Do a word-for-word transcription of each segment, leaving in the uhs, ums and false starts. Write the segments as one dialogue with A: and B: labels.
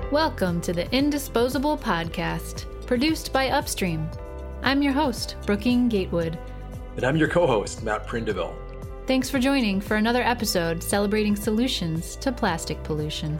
A: Welcome to the Indisposable Podcast, produced by Upstream. I'm your host, Brooking Gatewood.
B: And I'm your co-host, Matt Prindeville.
A: Thanks for joining for another episode celebrating solutions to plastic pollution.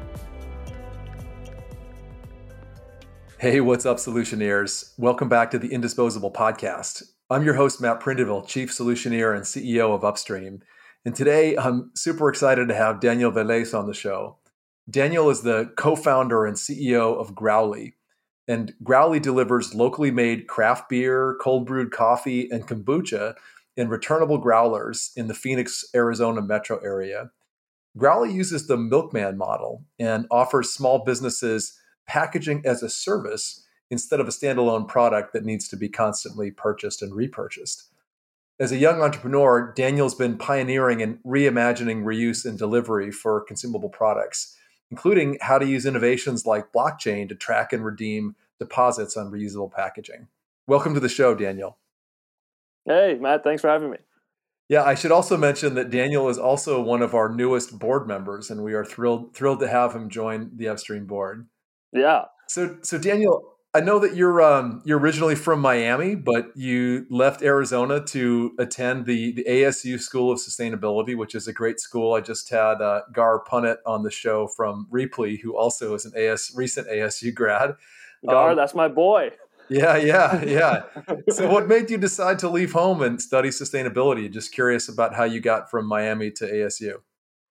B: Hey, what's up, Solutioneers? Welcome back to the Indisposable Podcast. I'm your host, Matt Prindeville, Chief Solutioneer and C E O of Upstream. And today, I'm super excited to have Daniel Velez on the show. Daniel is the co-founder and C E O of Growly. And Growly delivers locally made craft beer, cold brewed coffee, and kombucha in returnable growlers in the Phoenix, Arizona metro area. Growly uses the milkman model and offers small businesses packaging as a service instead of a standalone product that needs to be constantly purchased and repurchased. As a young entrepreneur, Daniel's been pioneering and reimagining reuse and delivery for consumable products, including how to use innovations like blockchain to track and redeem deposits on reusable packaging. Welcome to the show, Daniel.
C: Hey, Matt, thanks for having me.
B: Yeah, I should also mention that Daniel is also one of our newest board members, and we are thrilled thrilled to have him join the Upstream board.
C: Yeah.
B: So, so Daniel, I know that you're um, you're originally from Miami, but you left Arizona to attend the, the A S U School of Sustainability, which is a great school. I just had uh, Gar Punnett on the show from Ripley, who also is an A S recent A S U grad.
C: Gar,
B: um,
C: that's my boy.
B: Yeah, yeah, yeah. So what made you decide to leave home and study sustainability? Just curious about how you got from Miami to A S U.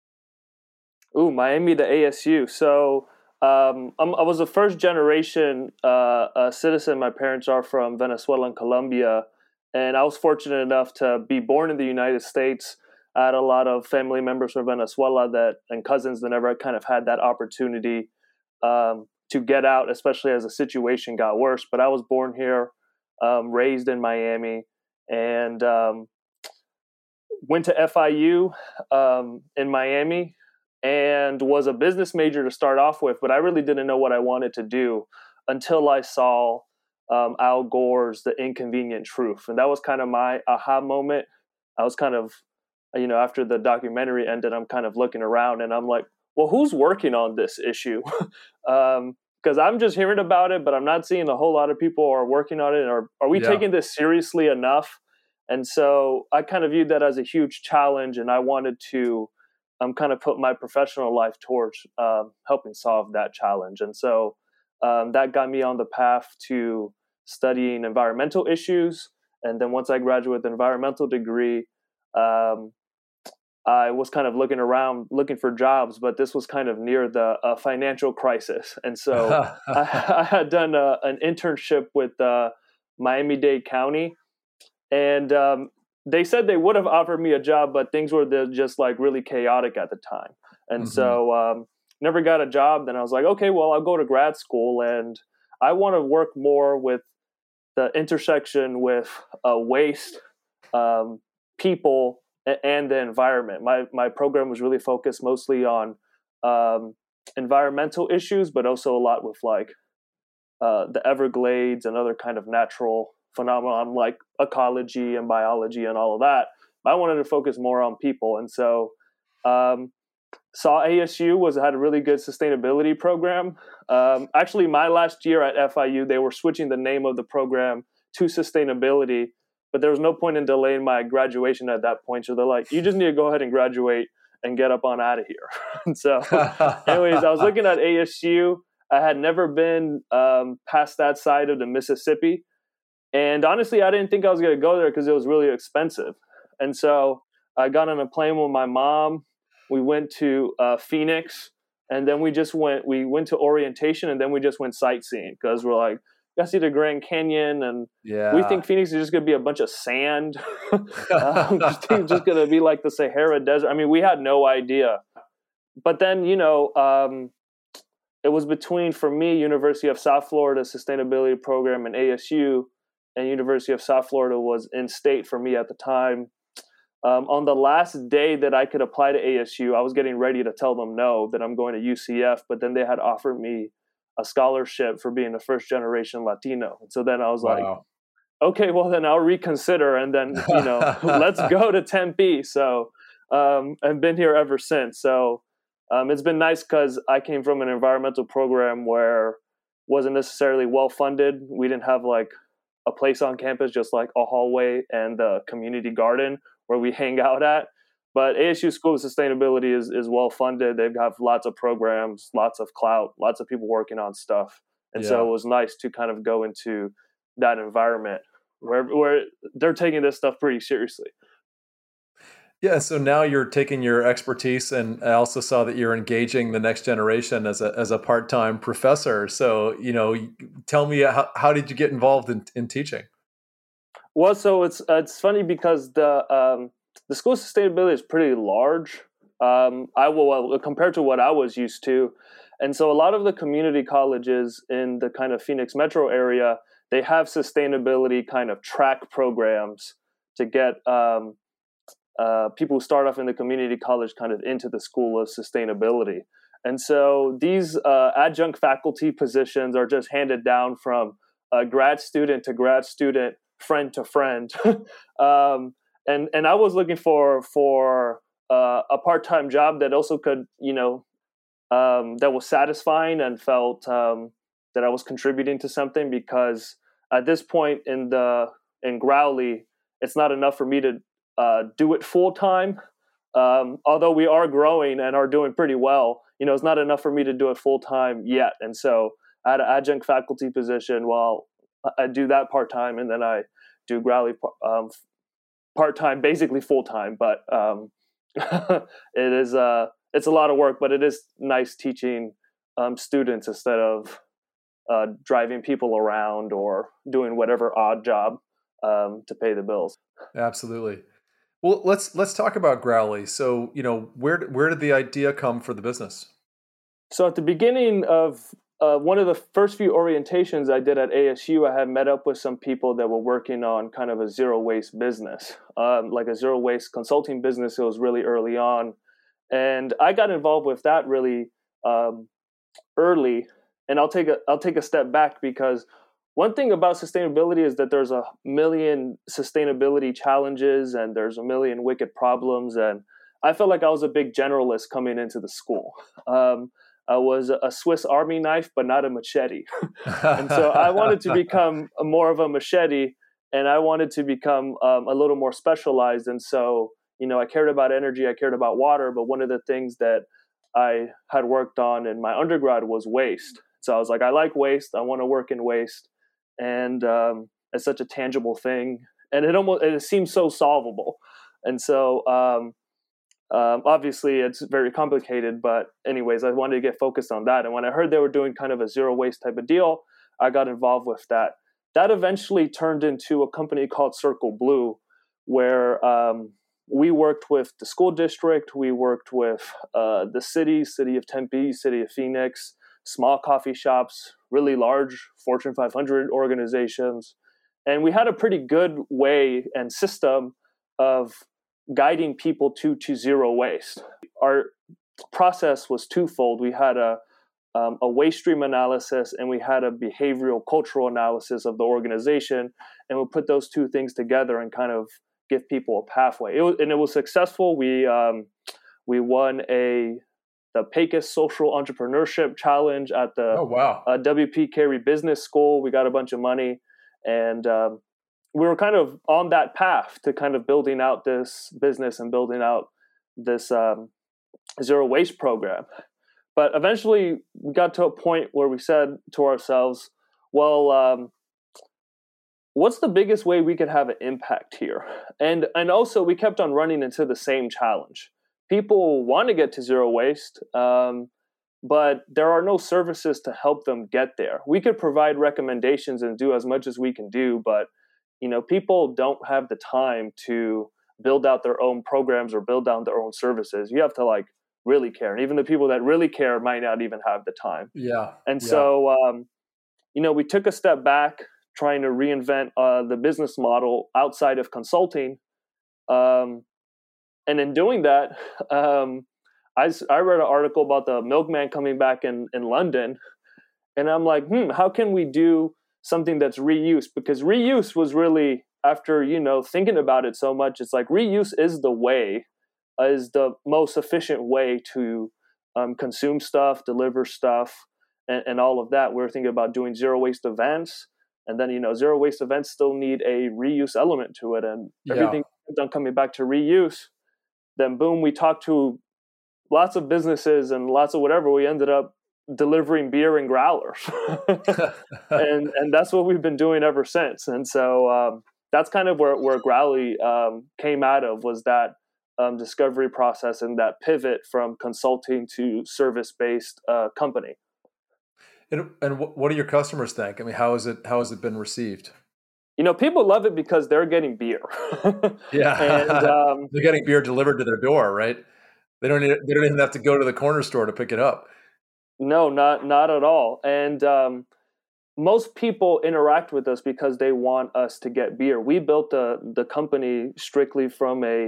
C: Ooh, Miami to A S U. So um, I'm, I was a first generation uh, uh, citizen. My parents are from Venezuela and Colombia. And I was fortunate enough to be born in the United States. I had a lot of family members from Venezuela that and cousins that never kind of had that opportunity um, to get out, especially as the situation got worse. But I was born here, um, raised in Miami, and um, went to F I U um, in Miami and was a business major to start off with. But I really didn't know what I wanted to do until I saw um, Al Gore's The Inconvenient Truth. And that was kind of my aha moment. I was kind of, you know, after the documentary ended, I'm kind of looking around and I'm like, well, who's working on this issue? um, because I'm just hearing about it, but I'm not seeing a whole lot of people are working on it. Or are we
B: Yeah.
C: taking this seriously enough? And so I kind of viewed that as a huge challenge, and I wanted to um, kind of put my professional life towards um, helping solve that challenge. And so um, that got me on the path to studying environmental issues. And then once I graduated with an environmental degree, um, I was kind of looking around, looking for jobs, but this was kind of near the uh, financial crisis. And so I, I had done a, an internship with uh, Miami-Dade County. And um, they said they would have offered me a job, but things were just like really chaotic at the time. And mm-hmm. so um, never got a job. Then I was like, okay, well, I'll go to grad school. And I want to work more with the intersection with uh, waste, um, people, and the environment. My my program was really focused mostly on um, environmental issues, but also a lot with like uh, the Everglades and other kind of natural phenomenon like ecology and biology and all of that. I wanted to focus more on people, and so um, saw A S U was had a really good sustainability program. Um, actually, my last year at F I U, they were switching the name of the program to sustainability. But there was no point in delaying my graduation at that point. So they're like, you just need to go ahead and graduate and get up on out of here. And so anyways, I was looking at A S U. I had never been um, past that side of the Mississippi. And honestly, I didn't think I was going to go there because it was really expensive. And so I got on a plane with my mom. We went to uh, Phoenix. And then we just went, we went to orientation and then we just went sightseeing because we're like, got to see the Grand Canyon, and
B: yeah.
C: we think Phoenix is just going to be a bunch of sand. um, just think just going to be like the Sahara Desert. I mean, we had no idea. But then, you know, um, it was between, for me, University of South Florida Sustainability Program and A S U, and University of South Florida was in state for me at the time. Um, on the last day that I could apply to A S U, I was getting ready to tell them no, that I'm going to U C F, but then they had offered me a scholarship for being a first generation Latino. And so then I was
B: wow.
C: like, okay, well then I'll reconsider. And then, you know, let's go to Tempe. So um, I've been here ever since. So Um, it's been nice because I came from an environmental program where wasn't necessarily well funded. We didn't have like a place on campus, just like a hallway and the community garden where we hang out at. But A S U School of Sustainability is, is well funded. They've got lots of programs, lots of clout, lots of people working on stuff. And yeah. so it was nice to kind of go into that environment where where they're taking this stuff pretty seriously.
B: Yeah, so now you're taking your expertise, and I also saw that you're engaging the next generation as a as a part-time professor. So, you know, tell me how, how did you get involved in, in teaching?
C: Well, so it's it's funny because the um, the School of Sustainability is pretty large. Um, I will compared to what I was used to, and so a lot of the community colleges in the kind of Phoenix metro area, they have sustainability kind of track programs to get um, uh, people who start off in the community college kind of into the School of Sustainability. And so these uh, adjunct faculty positions are just handed down from uh, grad student to grad student, friend to friend. um, and and I was looking for for uh, a part-time job that also could, you know, um, that was satisfying and felt um, that I was contributing to something, because at this point in the in Growley, it's not enough for me to uh, do it full time. Um, although we are growing and are doing pretty well, you know, it's not enough for me to do it full time yet. And so I had an adjunct faculty position while I do that part time, and then I do Growley um, part time, basically full time. But um, it is uh, it's a lot of work, but it is nice teaching um, students instead of uh, driving people around or doing whatever odd job um, to pay the bills.
B: Absolutely. Well, let's let's talk about Growley. So, you know, where where did the idea come for the business?
C: So at the beginning of uh, one of the first few orientations I did at A S U, I had met up with some people that were working on kind of a zero waste business, um, like a zero waste consulting business. It was really early on. And I got involved with that really um, early. And I'll take a I'll take a step back, because one thing about sustainability is that there's a million sustainability challenges and there's a million wicked problems. And I felt like I was a big generalist coming into the school. Um, I was a Swiss Army knife, but not a machete. And so I wanted to become a more of a machete, and I wanted to become um, a little more specialized. And so, you know, I cared about energy, I cared about water, but one of the things that I had worked on in my undergrad was waste. So I was like, I like waste. I want to work in waste. And um, it's such a tangible thing, and it almost it seems so solvable. And so, um, um, obviously, it's very complicated. But anyways, I wanted to get focused on that. And when I heard they were doing kind of a zero waste type of deal, I got involved with that. That eventually turned into a company called Circle Blue, where um, we worked with the school district, we worked with uh, the city, city of Tempe, city of Phoenix, small coffee shops, really large Fortune five hundred organizations. And we had a pretty good way and system of guiding people to, to zero waste. Our process was twofold. We had a, um, a waste stream analysis, and we had a behavioral cultural analysis of the organization. And we put those two things together and kind of give people a pathway. It was, and it was successful. We um, we won a the Pecos Social Entrepreneurship Challenge at the
B: oh, wow.
C: uh, W P Carey Business School. We got a bunch of money, and um, we were kind of on that path to kind of building out this business and building out this um, zero waste program. But eventually we got to a point where we said to ourselves, well, um, what's the biggest way we could have an impact here? And and also we kept on running into the same challenge. People want to get to zero waste, um, but there are no services to help them get there. We could provide recommendations and do as much as we can do, but you know, people don't have the time to build out their own programs or build out their own services. You have to like really care, and even the people that really care might not even have the time.
B: Yeah.
C: And
B: yeah.
C: so, um, you know, we took a step back, trying to reinvent uh, the business model outside of consulting. Um, And in doing that, um, I, I read an article about the milkman coming back in, in London. And I'm like, hmm, how can we do something that's reuse? Because reuse was really, after, you know, thinking about it so much, it's like reuse is the way, uh, is the most efficient way to um, consume stuff, deliver stuff, and, and all of that. We were thinking about doing zero waste events. And then, you know, zero waste events still need a reuse element to it. And everything yeah. done coming back to reuse. Then boom, we talked to lots of businesses and lots of whatever. We ended up delivering beer and growlers. and and that's what we've been doing ever since. And so um, that's kind of where, where Growly um, came out of, was that um, discovery process and that pivot from consulting to service-based uh, company.
B: And, and what do your customers think? I mean, how is it? How has it been received?
C: You know, people love it because they're getting beer.
B: yeah,
C: and, um,
B: they're getting beer delivered to their door, right? They don't. Need, they don't even have to go to the corner store to pick it up.
C: No, not not at all. And um, most people interact with us because they want us to get beer. We built the the company strictly from a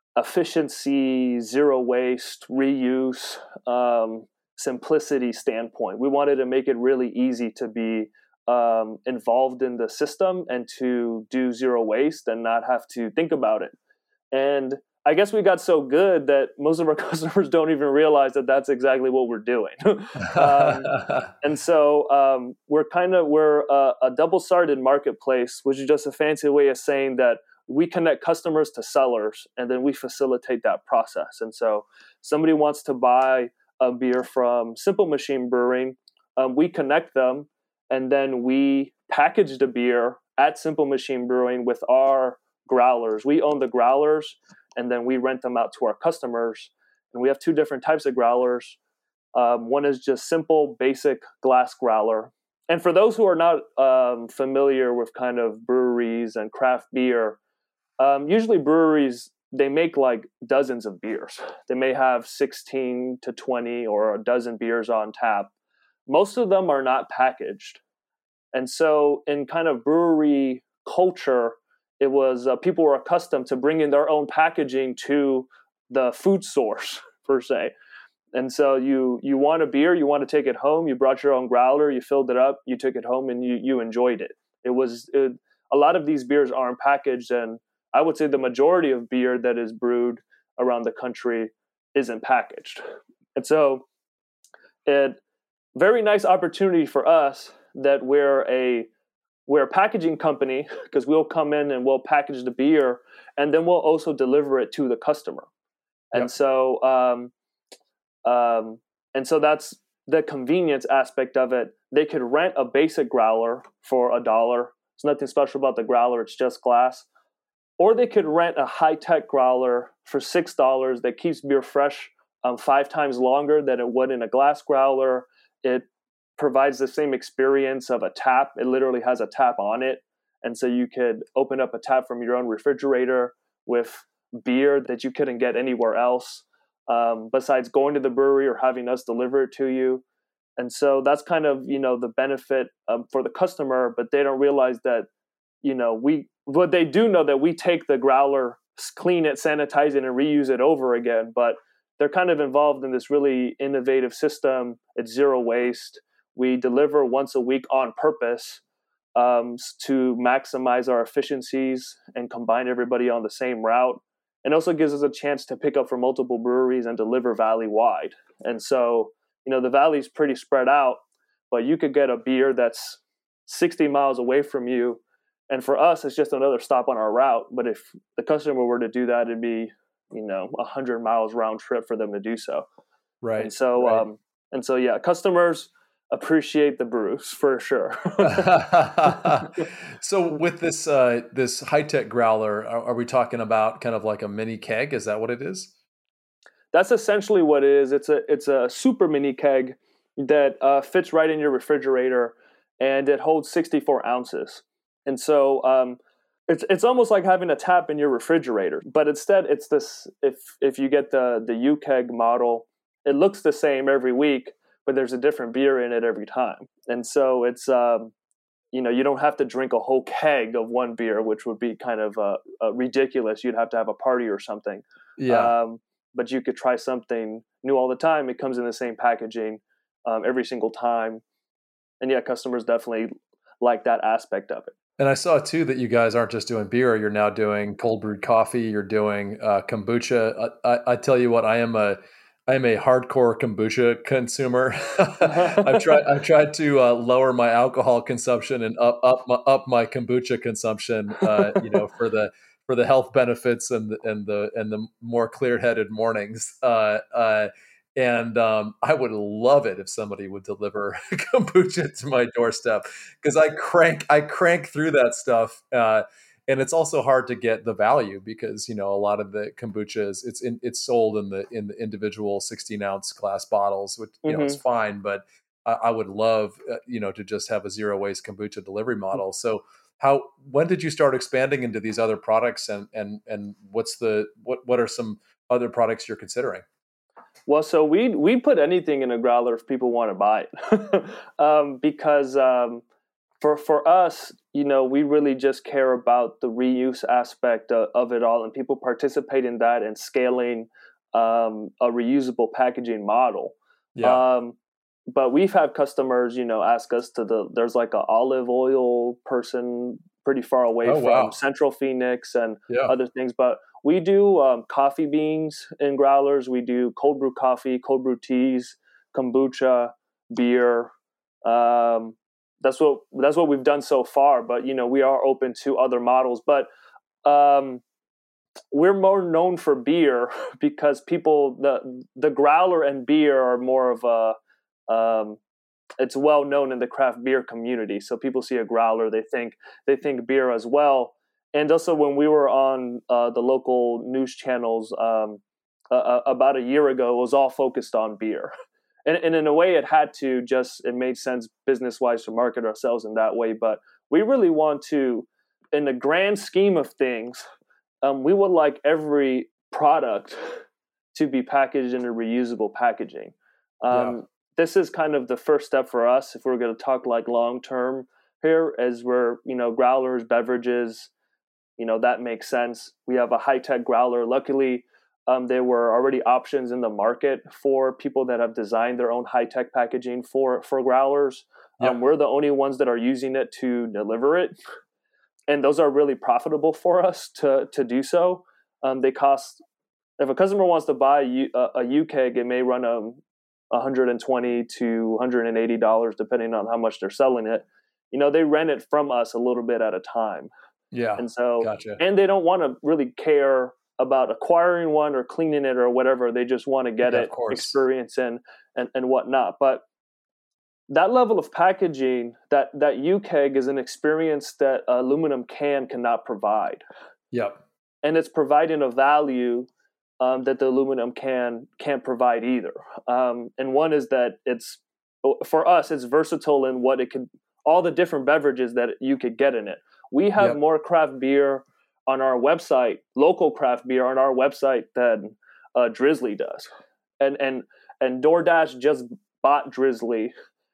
C: efficiency, zero waste, reuse, um, simplicity standpoint. We wanted to make it really easy to be um, involved in the system and to do zero waste and not have to think about it. And I guess we got so good that most of our customers don't even realize that that's exactly what we're doing. um, and so um, we're kind of, we're a, a double-sided marketplace, which is just a fancy way of saying that we connect customers to sellers, and then we facilitate that process. And so somebody wants to buy a beer from Simple Machine Brewing, um, we connect them, and then we package the beer at Simple Machine Brewing with our growlers. We own the growlers, and then we rent them out to our customers. And we have two different types of growlers. Um, one is just simple, basic glass growler. And for those who are not um, familiar with kind of breweries and craft beer, um, usually breweries, they make like dozens of beers. They may have sixteen to twenty or a dozen beers on tap. Most of them are not packaged. And so in kind of brewery culture, it was uh, people were accustomed to bringing their own packaging to the food source, per se. And so you you want a beer, you want to take it home, you brought your own growler, you filled it up, you took it home, and you you enjoyed it. It was it, a lot of these beers aren't packaged, and I would say the majority of beer that is brewed around the country isn't packaged. And so it very nice opportunity for us that we're a we're a packaging company, because we'll come in and we'll package the beer, and then we'll also deliver it to the customer. And yep. so um, um, and so that's the convenience aspect of it. They could rent a basic growler for a dollar. There's nothing special about the growler, it's just glass. Or they could rent a high-tech growler for six dollars that keeps beer fresh um, five times longer than it would in a glass growler. It provides the same experience of a tap. It literally has a tap on it. And so you could open up a tap from your own refrigerator with beer that you couldn't get anywhere else, um, besides going to the brewery or having us deliver it to you. And so that's kind of, you know, the benefit um, for the customer, but they don't realize that, you know, we, what they do know that we take the growler, clean it, sanitize it, and reuse it over again. But they're kind of involved in this really innovative system. It's zero waste. We deliver once a week on purpose um, to maximize our efficiencies and combine everybody on the same route. And also gives us a chance to pick up for multiple breweries and deliver valley-wide. And so, you know, the valley's pretty spread out, but you could get a beer that's sixty miles away from you. And for us, it's just another stop on our route. But if the customer were to do that, it'd be, you know, one hundred miles round trip for them to do so.
B: Right.
C: And so,
B: right.
C: Um, and so, yeah, customers appreciate the brews for sure.
B: So with this uh, this high-tech growler, are, are we talking about kind of like a mini keg? Is that what it is?
C: That's essentially what it is. It's a it's a super mini keg that uh, fits right in your refrigerator, and it holds sixty-four ounces. And so um, it's it's almost like having a tap in your refrigerator, but instead it's this. If if you get the the U keg model, it looks the same every week, but there's a different beer in it every time. And so it's um, you know, you don't have to drink a whole keg of one beer, which would be kind of uh, uh, ridiculous. You'd have to have a party or something.
B: Yeah.
C: Um, but you could try something new all the time. It comes in the same packaging um, every single time. And yeah, customers definitely like that aspect of it.
B: And I saw too that you guys aren't just doing beer, you're now doing cold brewed coffee, you're doing uh, kombucha. I, I, I tell you what, I am a I'm a hardcore kombucha consumer. I've tried I've tried to uh, lower my alcohol consumption and up up my, up my kombucha consumption. Uh, you know, for the for the health benefits and the, and the and the more clear headed mornings. Uh, uh, and um, I would love it if somebody would deliver kombucha to my doorstep because I crank I crank through that stuff. Uh, and it's also hard to get the value because you know a lot of the kombucha is it's in, it's sold in the in the individual sixteen ounce glass bottles, which you know is
C: Mm-hmm.
B: fine. But I, I would love uh, you know to just have a zero waste kombucha delivery model. So how when did you start expanding into these other products, and and and what's the what what are some other products you're considering?
C: Well, so we we put anything in a growler if people want to buy it, um, because um, for for us, you know, we really just care about the reuse aspect of, of it all, and people participate in that and scaling um, a reusable packaging model.
B: Yeah.
C: Um, but we've had customers, you know, ask us to the there's like an olive oil person pretty far away
B: Oh
C: from
B: wow.
C: Central Phoenix and
B: Yeah.
C: other things, but we do um, coffee beans in growlers. We do cold brew coffee, cold brew teas, kombucha, beer. Um, that's what that's what we've done so far. But you know, we are open to other models. But um, we're more known for beer because people the the growler and beer are more of a um, it's well known in the craft beer community. So people see a growler, they think they think beer as well. And also, when we were on uh, the local news channels um, uh, about a year ago, it was all focused on beer. And, and in a way, it had to just, it made sense business-wise to market ourselves in that way. But we really want to, in the grand scheme of things, um, we would like every product to be packaged in a reusable packaging. Um,
B: Yeah.
C: This is kind of the first step for us if we're going to talk like long-term here, as we're, you know, growlers, beverages, you know, that makes sense. We have a high-tech growler. Luckily, um, there were already options in the market for people that have designed their own high-tech packaging for, for growlers.
B: Yeah.
C: Um, we're the only ones that are using it to deliver it. And those are really profitable for us to, to do so. Um, they cost, if a customer wants to buy a, a U keg, it may run a one hundred twenty to one hundred eighty dollars depending on how much they're selling it. You know, they rent it from us a little bit at a time.
B: Yeah.
C: And so,
B: Gotcha.
C: and they don't want to really care about acquiring one or cleaning it or whatever. They just want to get
B: Yeah,
C: it,
B: of course.
C: experience and, and, and whatnot. But that level of packaging, that, that U keg is an experience that aluminum can cannot provide.
B: Yep.
C: And it's providing a value um, that the aluminum can can't provide either. Um, and one is that it's, for us, it's versatile in what it could, all the different beverages that you could get in it. We have
B: Yep.
C: more craft beer on our website, local craft beer on our website than uh, Drizzly does. And and and DoorDash just bought Drizzly.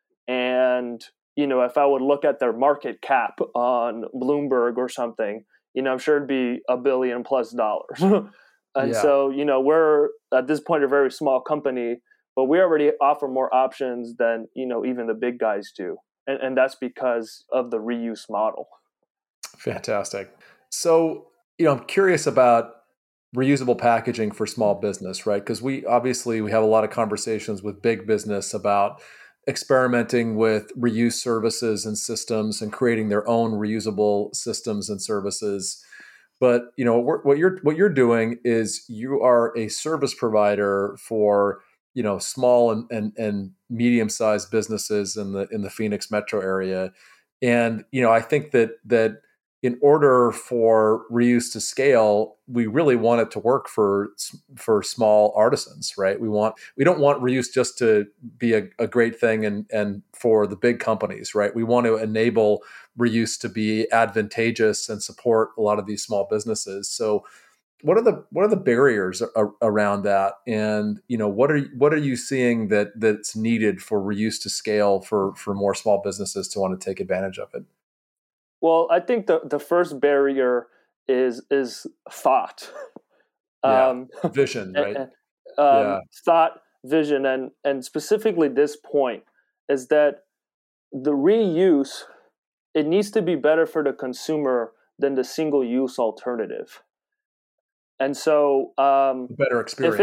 C: And, you know, if I would look at their market cap on Bloomberg or something, you know, I'm sure it'd be a billion plus dollars. And
B: Yeah.
C: so, you know, we're at this point a very small company, but we already offer more options than, you know, even the big guys do. And, and that's because of the reuse model.
B: Fantastic. So, you know, I'm curious about reusable packaging for small business, right? Because we obviously we have a lot of conversations with big business about experimenting with reuse services and systems and creating their own reusable systems and services. But you know what what you're what you're doing is you are a service provider for you know small and and, and medium sized businesses in the in the Phoenix metro area, and you know I think that that in order for reuse to scale, we really want it to work for for small artisans, right? We want we don't want reuse just to be a, a great thing and and for the big companies, right? We want to enable reuse to be advantageous and support a lot of these small businesses. So, what are the what are the barriers a, around that? And you know, what are what are you seeing that that's needed for reuse to scale for for more small businesses to want to take advantage of it?
C: Well, I think the, the first barrier is is thought.
B: Yeah,
C: Um,
B: vision, right?
C: and, um,
B: Yeah,
C: thought, vision, and and specifically this point is that the reuse, it needs to be better for the consumer than the single use alternative. And so, um,
B: better
C: if it's
B: experience.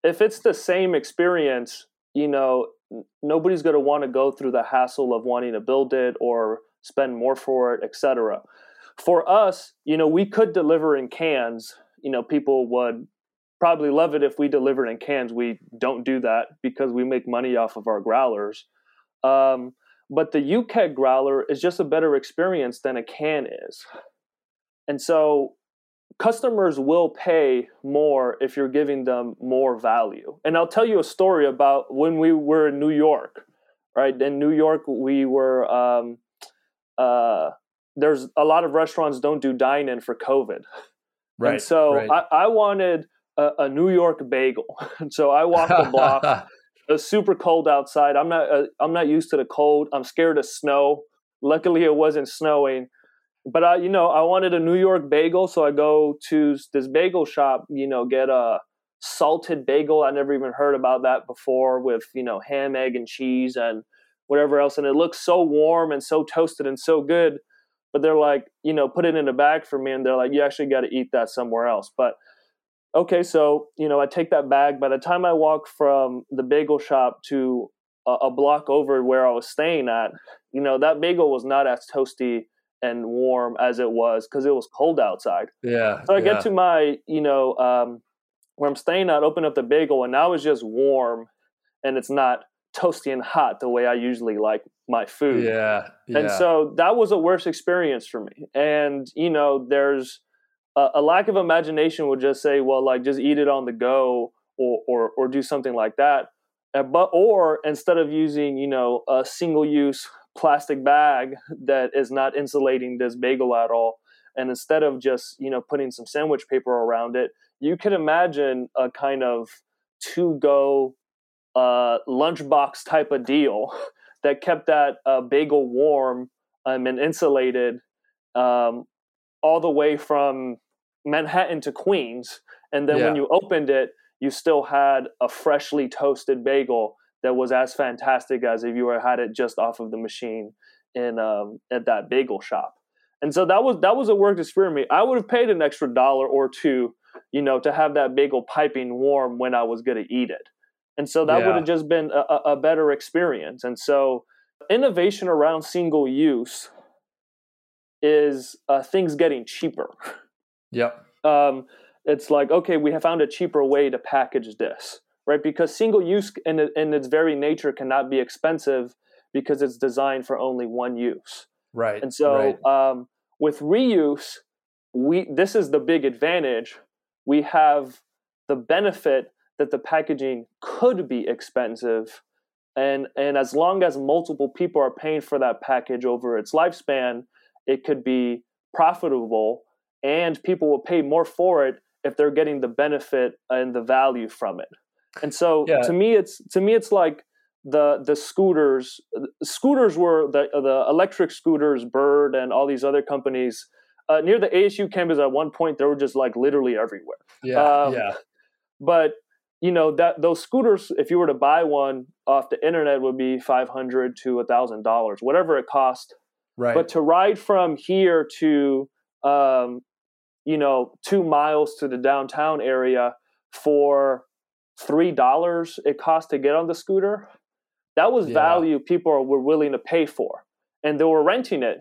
C: if it's the same experience, you know, nobody's going to want to go through the hassle of wanting to build it or spend more for it, et cetera. For us, you know, we could deliver in cans. You know, people would probably love it if we delivered in cans. We don't do that because we make money off of our growlers. Um, but the U K E G growler is just a better experience than a can is. And so customers will pay more if you're giving them more value. And I'll tell you a story about when we were in New York, right? In New York, we were, um, uh, there's a lot of restaurants don't do dine-in for COVID.
B: Right.
C: And so
B: right.
C: I, I wanted a, a New York bagel. And so I walked the block. It was super cold outside. I'm not, uh, I'm not used to the cold. I'm scared of snow. Luckily, it wasn't snowing. But, I, you know, I wanted a New York bagel, so I go to this bagel shop, you know, get a salted bagel. I never even heard about that before with, you know, ham, egg, and cheese and whatever else. And it looks so warm and so toasted and so good. But they're like, you know, put it in a bag for me. And they're like, you actually got to eat that somewhere else. But, okay, so, you know, I take that bag. By the time I walk from the bagel shop to a, a block over where I was staying at, you know, that bagel was not as toasty and warm as it was because it was cold outside.
B: Yeah.
C: So I
B: yeah.
C: get to my, you know, um, where I'm staying at, open up the bagel, and now it's just warm and it's not toasty and hot the way I usually like my food.
B: Yeah. yeah.
C: And so that was a worse experience for me. And, you know, there's a, a lack of imagination would just say, well, like just eat it on the go or, or, or do something like that. Uh, but, or instead of using, you know, a single use plastic bag that is not insulating this bagel at all, and instead of just, you know, putting some sandwich paper around it, you could imagine a kind of to-go uh, lunchbox type of deal that kept that uh, bagel warm um, and insulated um, all the way from Manhattan to Queens. And then
B: yeah.
C: when you opened it, you still had a freshly toasted bagel that was as fantastic as if you were had it just off of the machine in um, at that bagel shop. And so that was that was a work experience. I would have paid an extra dollar or two, you know, to have that bagel piping warm when I was going to eat it. And so that
B: yeah.
C: would have just been a, a better experience. And so innovation around single use is uh, things getting cheaper.
B: Yep.
C: Um, it's like, okay, we have found a cheaper way to package this. Right, because single use in, in its very nature cannot be expensive because it's designed for only one use.
B: Right.
C: And so
B: right.
C: um, with reuse, we this is the big advantage. We have the benefit that the packaging could be expensive, and and as long as multiple people are paying for that package over its lifespan, it could be profitable, and people will pay more for it if they're getting the benefit and the value from it. And so
B: yeah.
C: to me, it's to me, it's like the the scooters. Scooters were the the electric scooters, Bird, and all these other companies uh, near the A S U campus. At one point, they were just like literally everywhere.
B: Yeah,
C: um,
B: yeah.
C: But you know that those scooters, if you were to buy one off the internet, would be five hundred to a thousand dollars, whatever it cost.
B: Right.
C: But to ride from here to um, you know two miles to the downtown area for three dollars it cost to get on the scooter, that was
B: yeah.
C: value people were willing to pay for, and they were renting it.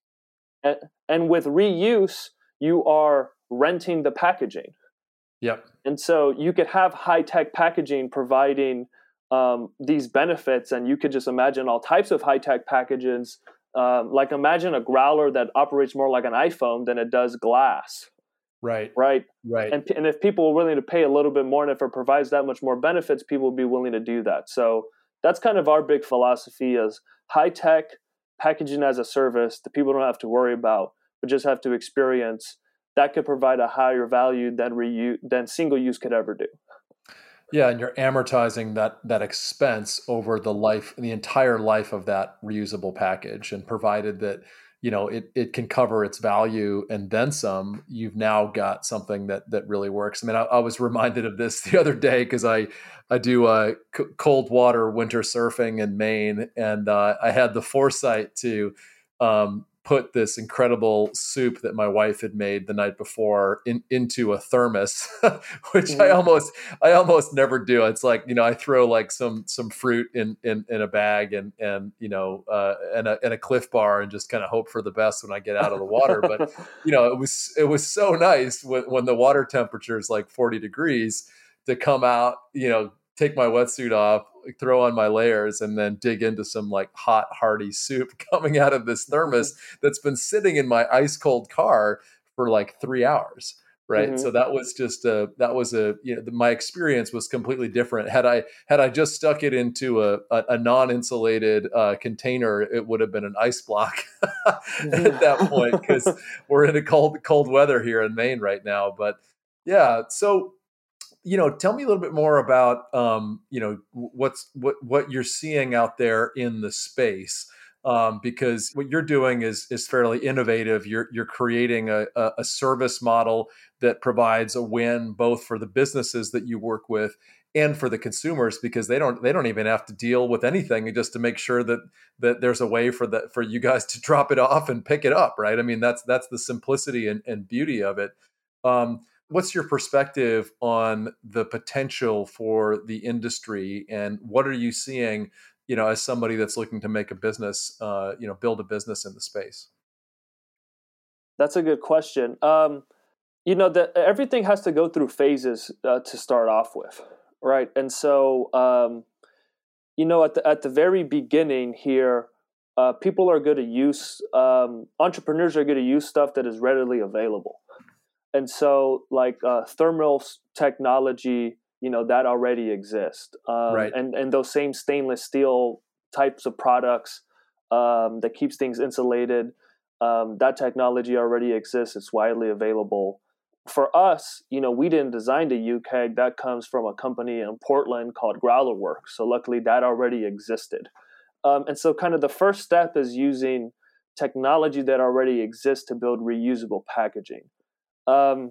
C: And, and with reuse, you are renting the packaging.
B: Yep.
C: And so you could have high-tech packaging providing um, these benefits, and you could just imagine all types of high-tech packages. Um, like imagine a growler that operates more like an iPhone than it does glass.
B: Right.
C: Right.
B: Right.
C: And and if people are willing to pay a little bit more, and if it provides that much more benefits, people will be willing to do that. So that's kind of our big philosophy: is high tech packaging as a service that people don't have to worry about, but just have to experience. That could provide a higher value than reuse than single use could ever do.
B: Yeah, and you're amortizing that that expense over the life, the entire life of that reusable package, and provided that, you know, it it can cover its value and then some, you've now got something that that really works. I mean, I, I was reminded of this the other day because I I do uh, c- cold water winter surfing in Maine, and uh, I had the foresight to um, put this incredible soup that my wife had made the night before in, into a thermos, which mm-hmm. I almost I almost never do. It's like, you know, I throw like some some fruit in in, in a bag and and you know uh, and a and a Cliff Bar and just kind of hope for the best when I get out of the water. But you know, it was it was so nice when when the water temperature is like forty degrees to come out, you know, take my wetsuit off, throw on my layers, and then dig into some like hot, hearty soup coming out of this thermos that's been sitting in my ice cold car for like three hours. Right. Mm-hmm. So that was just a, that was a, you know, my experience was completely different. Had I, had I just stuck it into a, a, a non-insulated uh, container, it would have been an ice block at that point, because we're in a cold, cold weather here in Maine right now. But yeah, so you know, tell me a little bit more about, um, you know, what's what what you're seeing out there in the space, um, because what you're doing is is fairly innovative. You're you're creating a, a, a service model that provides a win both for the businesses that you work with and for the consumers, because they don't they don't even have to deal with anything, just to make sure that that there's a way for that for you guys to drop it off and pick it up, right? I mean, that's that's the simplicity and, and beauty of it. Um, What's your perspective on the potential for the industry, and what are you seeing, you know, as somebody that's looking to make a business, uh, you know, build a business in the space?
C: That's a good question. Um, you know, that everything has to go through phases uh, to start off with, right? And so, um, you know, at the at the very beginning here, uh, people are going to use um, entrepreneurs are going to use stuff that is readily available. And so, like uh, thermal technology, you know, that already exists. Um,
B: right.
C: And and those same stainless steel types of products um, that keeps things insulated, um, that technology already exists. It's widely available. For us, you know, we didn't design the U K E G. That comes from a company in Portland called Growlerworks. So luckily, that already existed. Um, and so, kind of the first step is using technology that already exists to build reusable packaging. Um,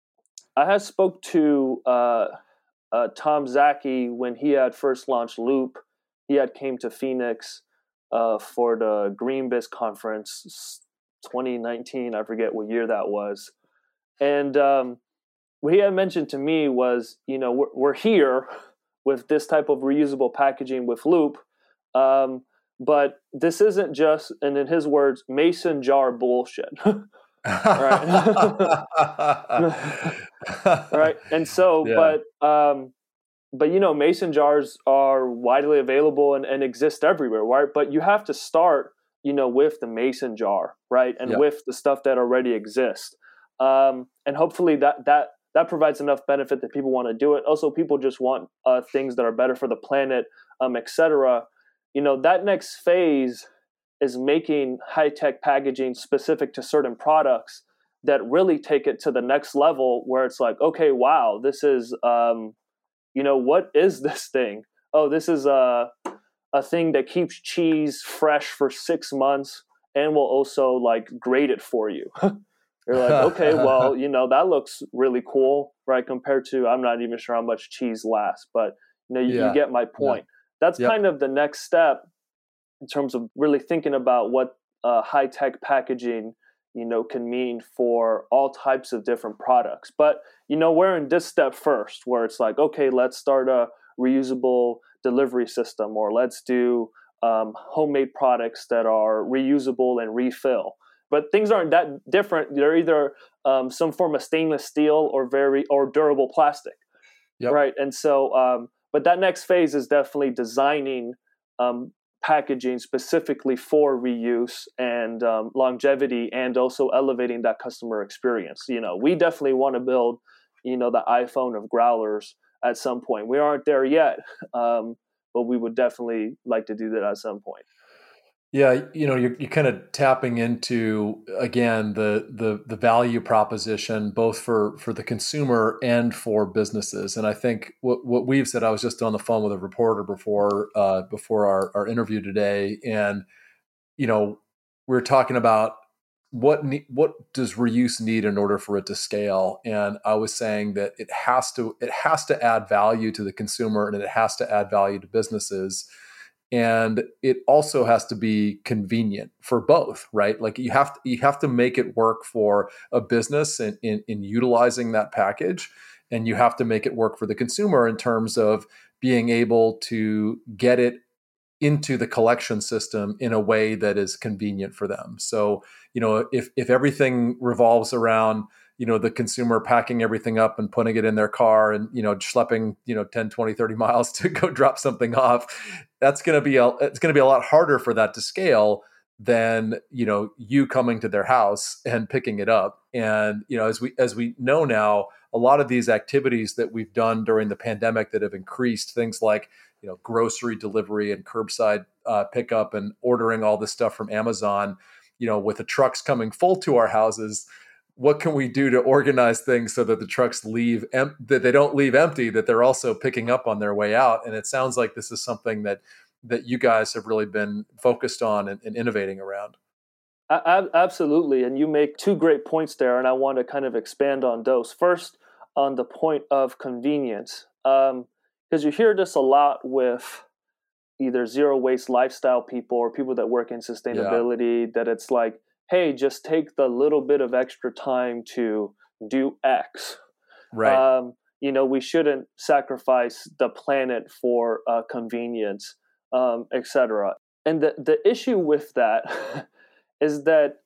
C: I had spoke to uh, uh, Tom Zaki when he had first launched Loop. He had came to Phoenix uh, for the GreenBiz conference, twenty nineteen. I forget what year that was. And um, what he had mentioned to me was, you know, we're, we're here with this type of reusable packaging with Loop, um, but this isn't just, and in his words, mason jar bullshit. Right. Right. And so, yeah. but, um, but, you know, mason jars are widely available and, and exist everywhere, right? But you have to start, you know, with the mason jar, right? And yeah. with the stuff that already exists. Um, and hopefully that, that, that provides enough benefit that people want to do it. Also, people just want uh, things that are better for the planet, um, et cetera. You know, that next phase is making high-tech packaging specific to certain products that really take it to the next level, where it's like, okay, wow, this is, um, you know, what is this thing? Oh, this is a, a thing that keeps cheese fresh for six months and will also like grate it for you. You're like, okay, well, you know, that looks really cool, right? Compared to, I'm not even sure how much cheese lasts, but you know, you, yeah. you get my point. Yeah. That's yep. kind of the next step in terms of really thinking about what uh, high-tech packaging, you know, can mean for all types of different products. But, you know, we're in this step first, where it's like, okay, let's start a reusable delivery system, or let's do um, homemade products that are reusable and refill. But things aren't that different. They're either um, some form of stainless steel or very or durable plastic, yep. right? And so, um, but that next phase is definitely designing um, packaging specifically for reuse and um, longevity, and also elevating that customer experience. You know, we definitely want to build, you know, the iPhone of growlers at some point. We aren't there yet, um, but we would definitely like to do that at some point.
B: Yeah, you know, you're, you're kind of tapping into, again, the the the value proposition, both for for the consumer and for businesses. And I think what what we've said, I was just on the phone with a reporter before uh, before our, our interview today, and you know, we we're talking about what ne- what does reuse need in order for it to scale. And I was saying that it has to it has to add value to the consumer, and it has to add value to businesses. And it also has to be convenient for both, right? Like you have to, you have to make it work for a business in, in, in utilizing that package. And you have to make it work for the consumer in terms of being able to get it into the collection system in a way that is convenient for them. So, you know, if if everything revolves around, you know, the consumer packing everything up and putting it in their car and, you know, schlepping, you know, ten, twenty, thirty miles to go drop something off, that's going to be a, it's going to be a lot harder for that to scale than, you know, you coming to their house and picking it up. And, you know, as we, as we know now, a lot of these activities that we've done during the pandemic that have increased, things like, you know, grocery delivery and curbside uh, pickup and ordering all this stuff from Amazon, you know, with the trucks coming full to our houses, what can we do to organize things so that the trucks leave, em- that they don't leave empty, that they're also picking up on their way out? And it sounds like this is something that, that you guys have really been focused on and, and innovating around.
C: I, absolutely. And you make two great points there, and I want to kind of expand on those. First, on the point of convenience, um, because you hear this a lot with either zero waste lifestyle people or people that work in sustainability, yeah. that it's like, hey, just take the little bit of extra time to do X.
B: Right.
C: Um, you know, we shouldn't sacrifice the planet for uh, convenience, um, et cetera. And the, the issue with that is that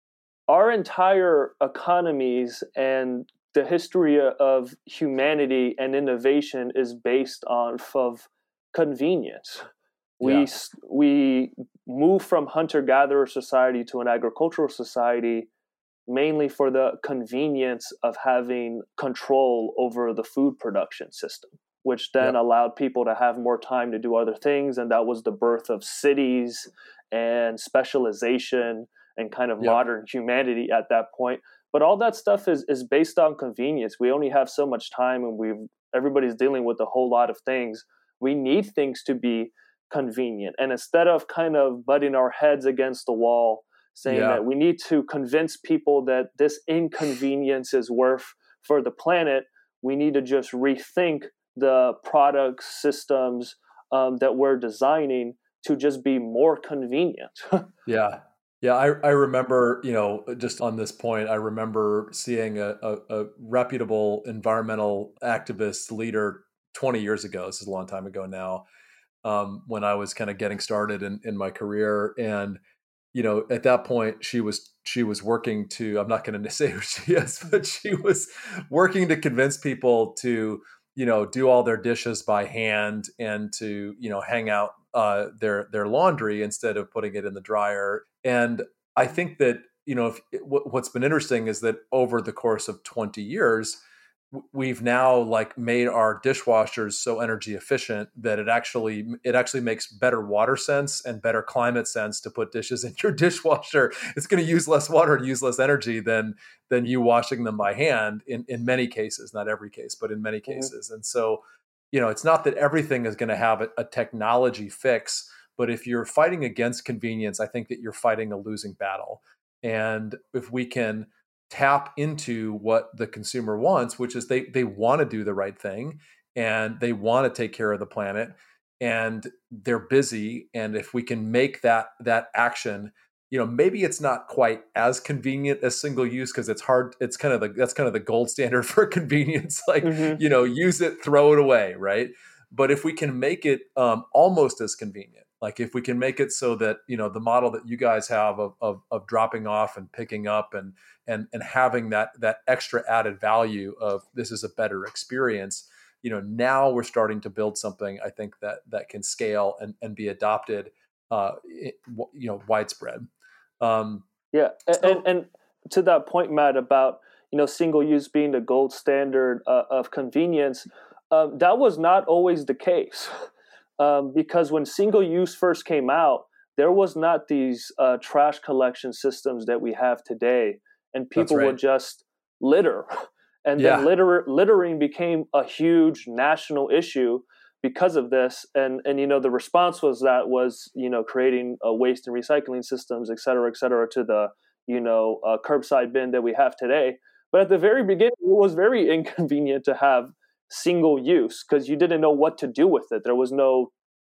C: our entire economies and the history of humanity and innovation is based off of convenience. We yeah. we move from hunter-gatherer society to an agricultural society mainly for the convenience of having control over the food production system, which then yep. allowed people to have more time to do other things. And that was the birth of cities and specialization and kind of yep. modern humanity at that point. But all that stuff is is based on convenience. We only have so much time, and we everybody's dealing with a whole lot of things. We need things to be convenient. And instead of kind of butting our heads against the wall, saying yeah. that we need to convince people that this inconvenience is worth for the planet, we need to just rethink the products, systems um, that we're designing to just be more convenient.
B: yeah. Yeah, I, I remember, you know, just on this point, I remember seeing a, a, a reputable environmental activist leader twenty years ago. This is a long time ago now, um, when I was kind of getting started in, in my career. And, you know, at that point, she was she was working to, I'm not going to say who she is, but she was working to convince people to, you know, do all their dishes by hand and to, you know, hang out uh, their their laundry instead of putting it in the dryer. And I think that, you know, if, what's been interesting is that over the course of twenty years, we've now like made our dishwashers so energy efficient that it actually it actually makes better water sense and better climate sense to put dishes in your dishwasher. It's going to use less water and use less energy than than you washing them by hand in, in many cases, not every case, but in many cases. Mm-hmm. And so, you know, it's not that everything is going to have a, a technology fix, but if you're fighting against convenience, I think that you're fighting a losing battle. And if we can tap into what the consumer wants, which is they they want to do the right thing and they want to take care of the planet and they're busy. And if we can make that that action, you know, maybe it's not quite as convenient as single use because it's hard. It's kind of the that's kind of the gold standard for convenience. Like, mm-hmm. you know, use it, throw it away, right? But if we can make it um, almost as convenient, like if we can make it so that, you know, the model that you guys have of, of, of dropping off and picking up and, and, and having that, that extra added value of this is a better experience, you know, now we're starting to build something I think that, that can scale and, and be adopted, uh, you know, widespread. Um,
C: yeah. And, so, and, and to that point, Matt, about, you know, single use being the gold standard uh, of convenience, um, that was not always the case. Um, because when single use first came out, there was not these uh, trash collection systems that we have today, and people right. would just litter, and yeah. then litter littering became a huge national issue because of this. And and you know the response was that was you know creating uh, waste and recycling systems, et cetera, et cetera, to the you know uh, curbside bin that we have today. But at the very beginning, it was very inconvenient to have single use because you didn't know what to do with it. There was no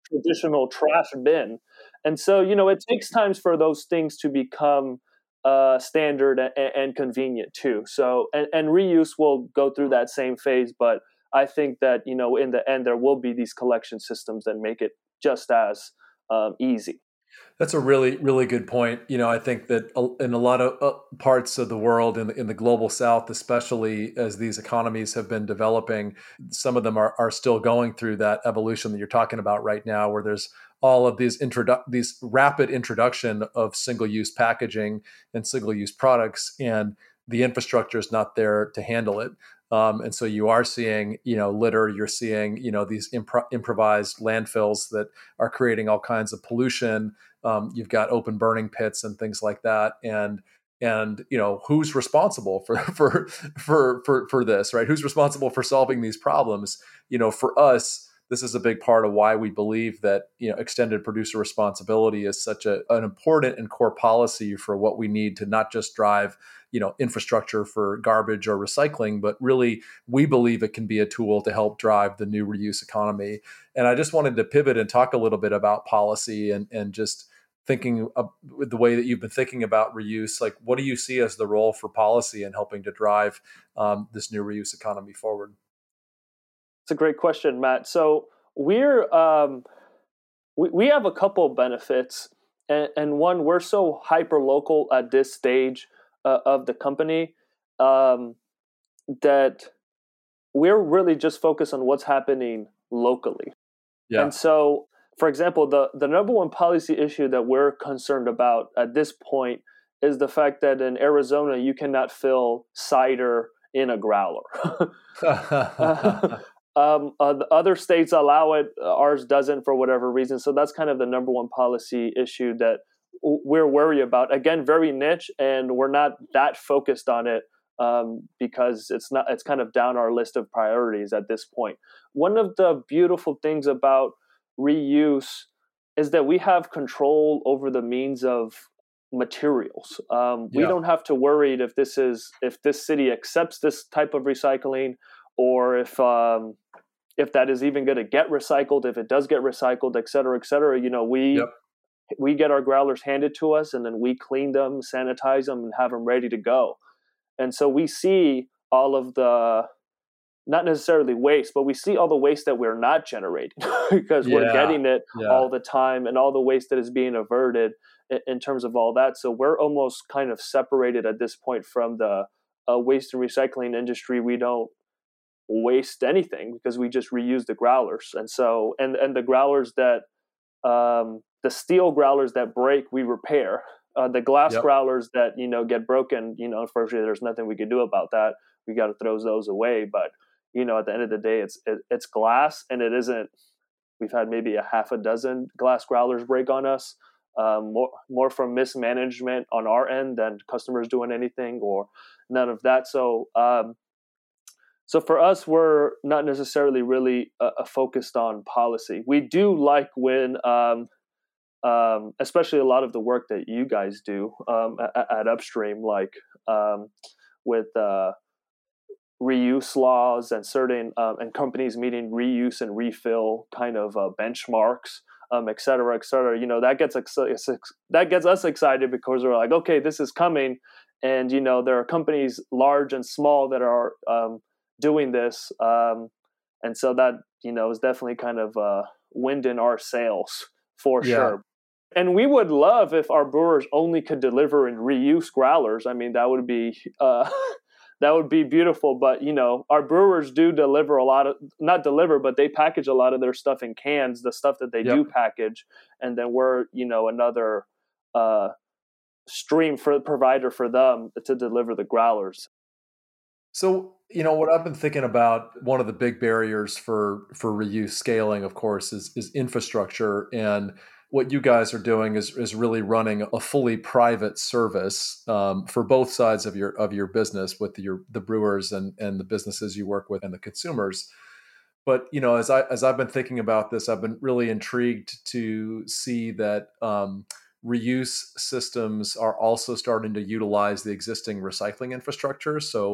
C: traditional trash bin. And so, you know, it takes times for those things to become uh, standard and, and convenient too. So, and, and reuse will go through that same phase, but I think that, you know, in the end, there will be these collection systems that make it just as um, easy.
B: That's a really, really good point. You know, I think that in a lot of uh, parts of the world, in the, in the global South, especially as these economies have been developing, some of them are, are still going through that evolution that you're talking about right now, where there's all of these introdu- these rapid introduction of single-use packaging and single-use products, and the infrastructure is not there to handle it. Um, and so you are seeing, you know, litter, you're seeing, you know, these impro- improvised landfills that are creating all kinds of pollution. Um, you've got open burning pits and things like that. And, and, you know, who's responsible for, for, for, for, for this, right? Who's responsible for solving these problems? You know, for us, this is a big part of why we believe that, you know, extended producer responsibility is such a, an important and core policy for what we need to not just drive, you know, infrastructure for garbage or recycling, but really we believe it can be a tool to help drive the new reuse economy. And I just wanted to pivot and talk a little bit about policy and, and just thinking of the way that you've been thinking about reuse. Like, what do you see as the role for policy in helping to drive um, this new reuse economy forward?
C: It's a great question, Matt. So we're um, we, we have a couple benefits, and, and one, we're so hyper local at this stage uh, of the company um, that we're really just focused on what's happening locally. Yeah. And so, for example, the the number one policy issue that we're concerned about at this point is the fact that in Arizona you cannot fill cider in a growler. uh, Um, uh, the other states allow it, ours doesn't for whatever reason. So that's kind of the number one policy issue that we're worried about. Again, very niche, and we're not that focused on it um, because it's not. It's kind of down our list of priorities at this point. One of the beautiful things about reuse is that we have control over the means of materials. Um, we yeah. don't have to worry if this is if this city accepts this type of recycling, or if um, if that is even going to get recycled, if it does get recycled, et cetera, et cetera. You know, we yep. we get our growlers handed to us, and then we clean them, sanitize them, and have them ready to go. And so we see all of the, not necessarily waste, but we see all the waste that we're not generating because yeah. we're getting it yeah. all the time, and all the waste that is being averted in, in terms of all that. So we're almost kind of separated at this point from the uh, waste and recycling industry. We don't waste anything because we just reuse the growlers. And so, and, and the growlers that, um, the steel growlers that break, we repair. Uh, the glass yep. growlers that, you know, get broken, you know, unfortunately, there's nothing we can do about that. We got to throw those away. But, you know, at the end of the day, it's, it, it's glass, and it isn't, we've had maybe a half a dozen glass growlers break on us, um, more, more from mismanagement on our end than customers doing anything or none of that. So, um, So for us, we're not necessarily really uh, focused on policy. We do like when, um, um, especially a lot of the work that you guys do um, at, at Upstream, like um, with uh, reuse laws and certain um, and companies meeting reuse and refill kind of uh, benchmarks, um, et cetera, et cetera. You know, that gets ex- that gets us excited because we're like, okay, this is coming, and you know, there are companies large and small that are um, doing this, um, and so that, you know, is definitely kind of uh, wind in our sails for yeah. sure. And we would love if our brewers only could deliver in reuse growlers. I mean, that would be uh, that would be beautiful. But you know, our brewers do deliver a lot of, not deliver, but they package a lot of their stuff in cans, the stuff that they yep. do package, and then we're, you know, another uh, stream for the provider for them to deliver the growlers.
B: So, you know, what I've been thinking about, one of the big barriers for for reuse scaling, of course, is is infrastructure. And what you guys are doing is is really running a fully private service um, for both sides of your of your business, with your the brewers and and the businesses you work with and the consumers. But you know, as I as I've been thinking about this, I've been really intrigued to see that um, reuse systems are also starting to utilize the existing recycling infrastructure. So,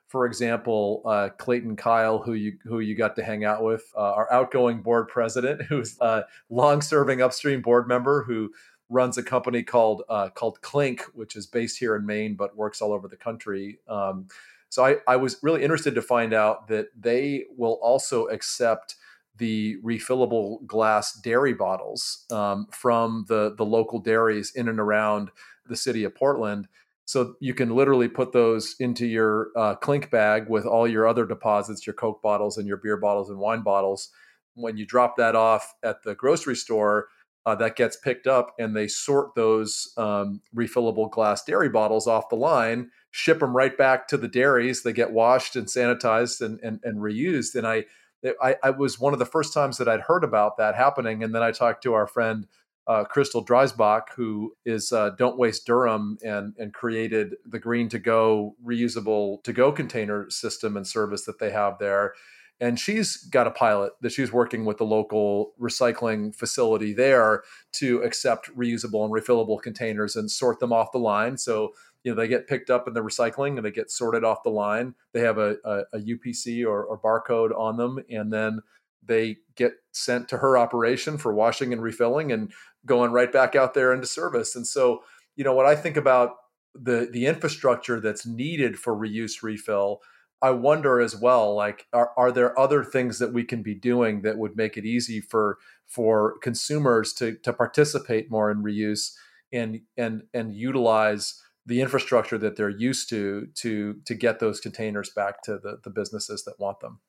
B: for example, uh, Clayton Kyle, who you who you got to hang out with, uh, our outgoing board president, who's a long-serving Upstream board member who runs a company called uh, called Clink, which is based here in Maine but works all over the country. Um, so I, I was really interested to find out that they will also accept the refillable glass dairy bottles um, from the the local dairies in and around the city of Portland. So you can literally put those into your uh, Clink bag with all your other deposits, your Coke bottles and your beer bottles and wine bottles. When you drop that off at the grocery store, uh, that gets picked up and they sort those um, refillable glass dairy bottles off the line, ship them right back to the dairies. They get washed and sanitized and, and, and reused. And I, I, I was one of the first times that I'd heard about that happening. And then I talked to our friend, Uh, Crystal Dreisbach, who is uh, Don't Waste Durham and and created the Green to Go reusable to go container system and service that they have there. And she's got a pilot that she's working with the local recycling facility there to accept reusable and refillable containers and sort them off the line. So, you know, they get picked up in the recycling and they get sorted off the line. They have a, a, a U P C or, or barcode on them, and then they get sent to her operation for washing and refilling and going right back out there into service. And so, you know, when I think about the the infrastructure that's needed for reuse refill, I wonder as well, like, are, are there other things that we can be doing that would make it easy for for consumers to to participate more in reuse and and and utilize the infrastructure that they're used to to to get those containers back to the, the businesses that want them?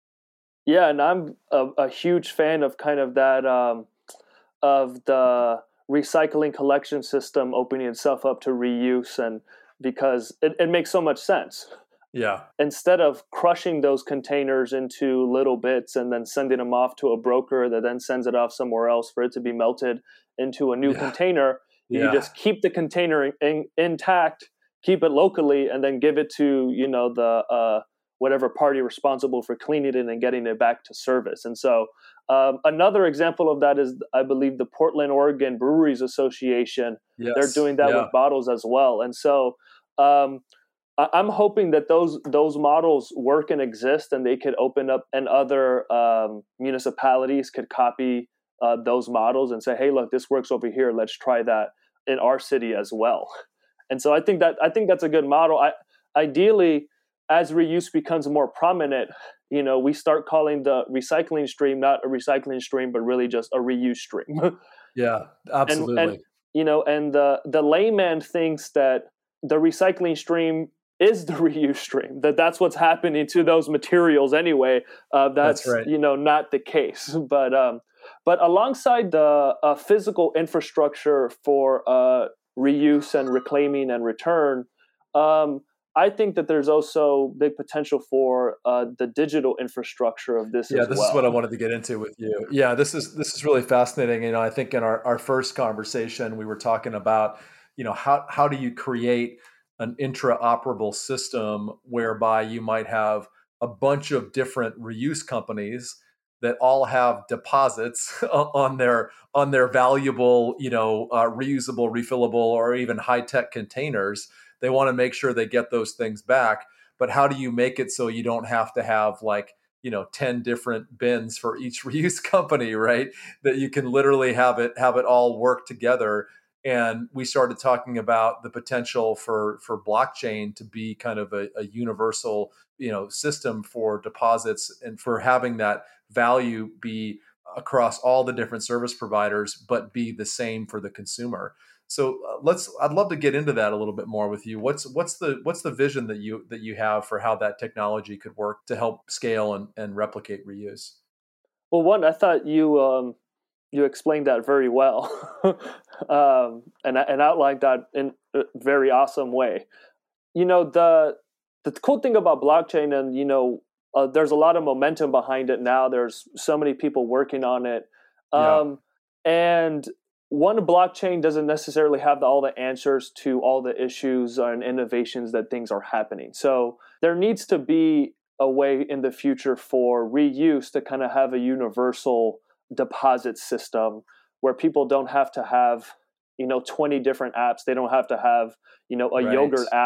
C: Yeah, and I'm a, a huge fan of kind of that um, of the recycling collection system opening itself up to reuse, and because it, it makes so much sense.
B: Yeah.
C: Instead of crushing those containers into little bits and then sending them off to a broker that then sends it off somewhere else for it to be melted into a new
B: Yeah.
C: container, you
B: Yeah.
C: just keep the container in, intact, keep it locally, and then give it to, you know, the uh, whatever party responsible for cleaning it and getting it back to service. And so um, another example of that is, I believe, the Portland, Oregon Breweries Association.
B: Yes.
C: They're doing that
B: Yeah.
C: with bottles as well. And so um, I- I'm hoping that those those models work and exist, and they could open up, and other um, municipalities could copy uh, those models and say, hey, look, this works over here. Let's try that in our city as well. And so I think that I think that's a good model. I, ideally, as reuse becomes more prominent, you know, we start calling the recycling stream not a recycling stream, but really just a reuse stream.
B: Yeah, absolutely.
C: And, and you know, and the the layman thinks that the recycling stream is the reuse stream, that that's what's happening to those materials anyway. Uh, that's,
B: That's right.
C: you know, not the case. But um, but alongside the uh, physical infrastructure for uh, reuse and reclaiming and return, um, I think that there's also big potential for uh, the digital infrastructure of this
B: Yeah,
C: as
B: this
C: well.
B: is what I wanted to get into with you. Yeah, this is this is really fascinating. You know, I think in our, our first conversation, we were talking about, you know, how how do you create an intraoperable system whereby you might have a bunch of different reuse companies that all have deposits on their on their valuable, you know, uh, reusable, refillable, or even high tech containers. They want to make sure they get those things back. But how do you make it so you don't have to have, like, you know, ten different bins for each reuse company, right? That you can literally have it have it all work together. And we started talking about the potential for for blockchain to be kind of a, a universal, you know, system for deposits, and for having that value be across all the different service providers, but be the same for the consumer. So uh, let's I'd love to get into that a little bit more with you. What's what's the what's the vision that you that you have for how that technology could work to help scale and, and replicate reuse?
C: Well, one, I thought you um, you explained that very well, um, and and outlined that in a very awesome way. You know, the the cool thing about blockchain, and you know, uh, there's a lot of momentum behind it now. There's so many people working on it, um, yeah. and one blockchain doesn't necessarily have the, all the answers to all the issues and innovations that things are happening. So there needs to be a way in the future for reuse to kind of have a universal deposit system where people don't have to have, you know, twenty different apps. They don't have to have, you know, a
B: Right.
C: yogurt app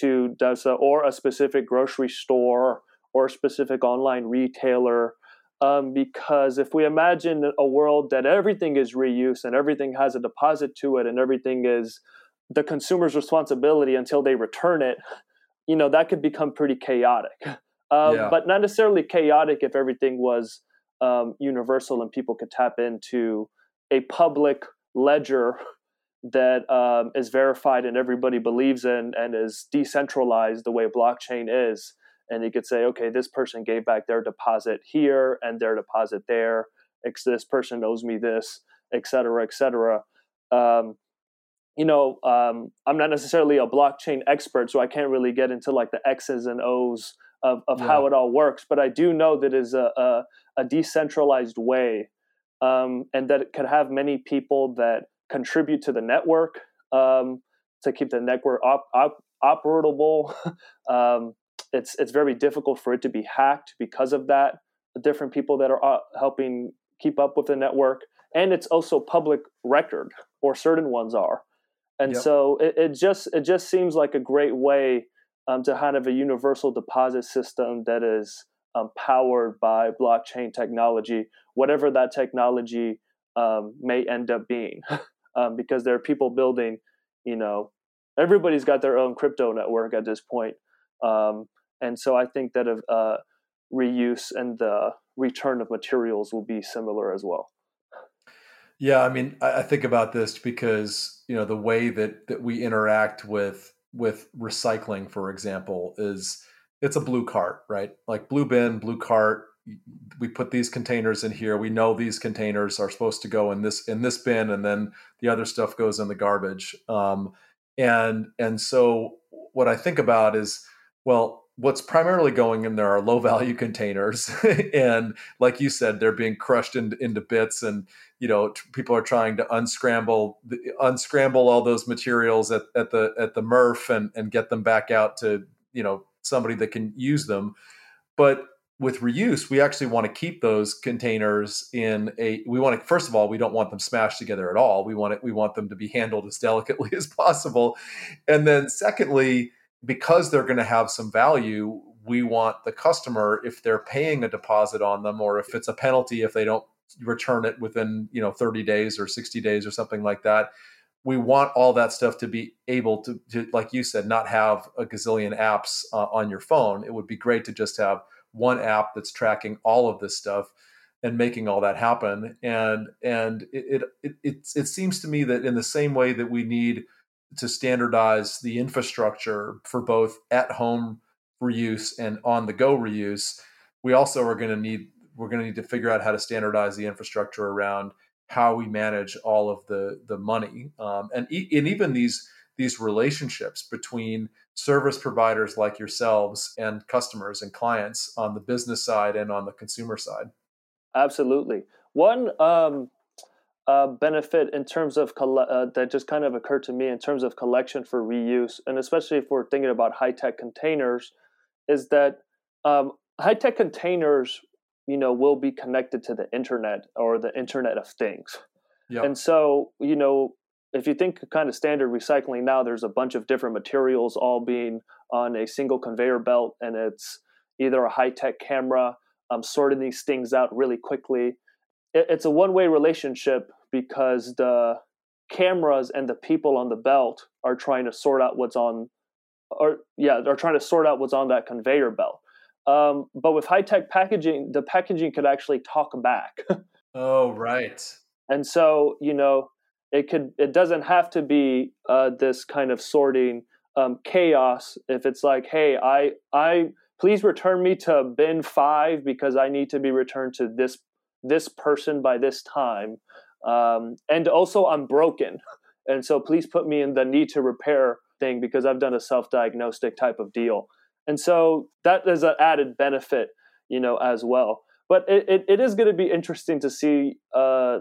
C: to does a, or a specific grocery store or a specific online retailer. Um, because if we imagine a world that everything is reuse and everything has a deposit to it and everything is the consumer's responsibility until they return it, you know, that could become pretty chaotic. Um,
B: Yeah.
C: But not necessarily chaotic if everything was um, universal and people could tap into a public ledger that um, is verified and everybody believes in and is decentralized the way blockchain is. And you could say, okay, this person gave back their deposit here and their deposit there. This person owes me this, et cetera, et cetera. Um, you know, um, I'm not necessarily a blockchain expert, so I can't really get into like the X's and O's of, of
B: Yeah.
C: how it all works. But I do know that it is a, a, a decentralized way um, and that it could have many people that contribute to the network um, to keep the network op- op- operable. um, it's it's very difficult for it to be hacked because of that. The different people that are uh, helping keep up with the network, and it's also public record, or certain ones are. And
B: Yep.
C: so it, it just it just seems like a great way um, to have a universal deposit system that is um, powered by blockchain technology, whatever that technology um, may end up being, um, because there are people building. You know, everybody's got their own crypto network at this point, um, and so I think that of uh, reuse and the return of materials will be similar as well.
B: Yeah, I mean, I, I think about this because, you know, the way that that we interact with with recycling, for example, is it's a blue cart, right? Like blue bin, blue cart. We put these containers in here. We know these containers are supposed to go in this in this bin, and then the other stuff goes in the garbage. Um, and and so what I think about is, well, what's primarily going in there are low value containers, and like you said, they're being crushed into, into bits, and you know, t- people are trying to unscramble the, unscramble all those materials at, at the at the M R F and and get them back out to, you know, somebody that can use them. But with reuse, we actually want to keep those containers in a. We want to first of all, we don't want them smashed together at all. We want it. We want them to be handled as delicately as possible, and then secondly, because they're going to have some value, we want the customer, if they're paying a deposit on them, or if it's a penalty if they don't return it within, you know, thirty days or sixty days or something like that, we want all that stuff to be able to, to like you said, not have a gazillion apps uh, on your phone. It would be great to just have one app that's tracking all of this stuff and making all that happen. And and it it it, it seems to me that in the same way that we need to standardize the infrastructure for both at-home reuse and on-the-go reuse, we also are going to need we're going to need to figure out how to standardize the infrastructure around how we manage all of the the money, um, and e- and even these these relationships between service providers like yourselves and customers and clients on the business side and on the consumer side.
C: Absolutely. One um, uh, benefit in terms of coll- uh, that just kind of occurred to me in terms of collection for reuse, and especially if we're thinking about high-tech containers, is that um, high-tech containers, you know, will be connected to the internet or the Internet of Things.
B: Yep.
C: And so, you know, if you think kind of standard recycling now, there's a bunch of different materials all being on a single conveyor belt, and it's either a high-tech camera um, sorting these things out really quickly. It, it's a one-way relationship because the cameras and the people on the belt are trying to sort out what's on, or yeah, they're trying to sort out what's on that conveyor belt. Um, but with high-tech packaging, the packaging could actually talk back.
B: Oh, right.
C: And so, you know, it could, it doesn't have to be uh, this kind of sorting um, chaos. If it's like, hey, I, I, please return me to bin five because I need to be returned to this, this person by this time. Um, and also I'm broken. And so please put me in the need to repair thing because I've done a self-diagnostic type of deal. And so that is an added benefit, you know, as well. But it, it, it is going to be interesting to see uh,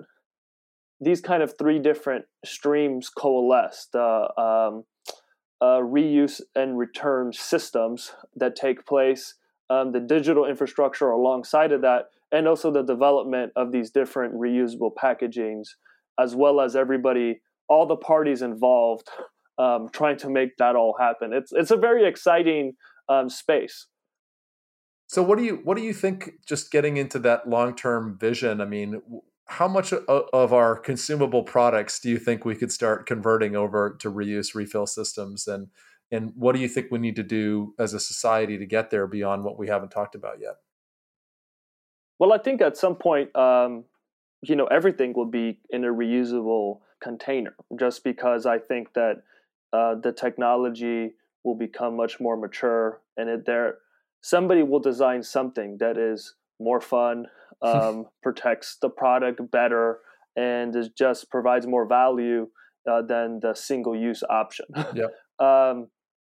C: these kind of three different streams coalesce, the um, uh, reuse and return systems that take place, um, the digital infrastructure alongside of that, and also the development of these different reusable packagings, as well as everybody, all the parties involved um, trying to make that all happen. It's it's a very exciting um, space.
B: So what do you what do you think? Just getting into that long term vision. I mean, how much of our consumable products do you think we could start converting over to reuse refill systems, and and what do you think we need to do as a society to get there beyond what we haven't talked about yet?
C: Well, I think at some point, um, you know, everything will be in a reusable container, just because I think that uh, the technology will become much more mature, and it there somebody will design something that is more fun, um, protects the product better, and is just provides more value uh, than the single use option.
B: Yeah.
C: um,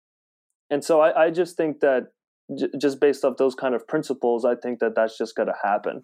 C: and so I, I just think that j- just based off those kind of principles, I think that that's just going to happen.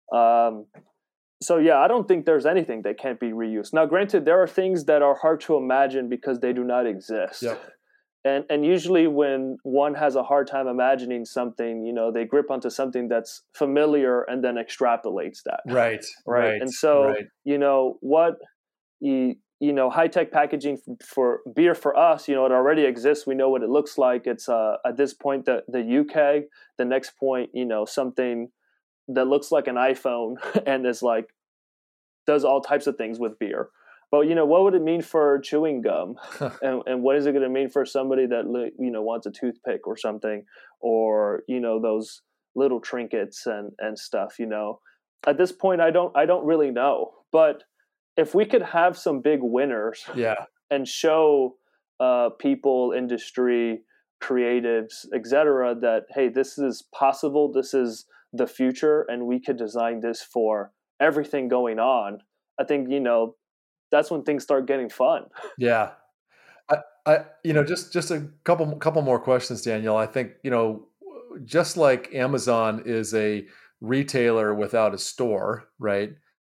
C: Um, so yeah, I don't think there's anything that can't be reused. Now, granted, there are things that are hard to imagine because they do not exist.
B: Yeah.
C: And and usually when one has a hard time imagining something, you know, they grip onto something that's familiar and then extrapolates that.
B: Right.
C: Right.
B: Right.
C: And so,
B: right.
C: you know, what you, you know, high-tech packaging for, for beer for us, you know, it already exists. We know what it looks like. It's uh, at this point, the, the U K, the next point, you know, something that looks like an iPhone and is like, does all types of things with beer. But, you know, what would it mean for chewing gum? and, and what is it going to mean for somebody that, you know, wants a toothpick or something, or, you know, those little trinkets and, and stuff, you know, at this point, I don't, I don't really know. But if we could have some big winners
B: yeah.
C: and show uh, people, industry, creatives, et cetera, that, hey, this is possible. This is the future. And we could design this for everything going on. I think, you know, that's when things start getting fun.
B: Yeah. I, I, you know, just, just a couple, couple more questions, Daniel. I think, you know, just like Amazon is a retailer without a store, right?